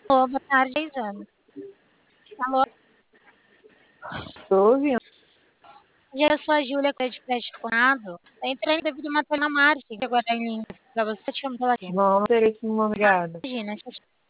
Alô, boa tarde, Isana. Alô, Tô ouvindo. eu sou a Júlia, que é de pré-conado. Entrei devido a uma Márcia, que agora é em linha para você, te chamo pela aqui. Não, teria que me obrigada. Imagina,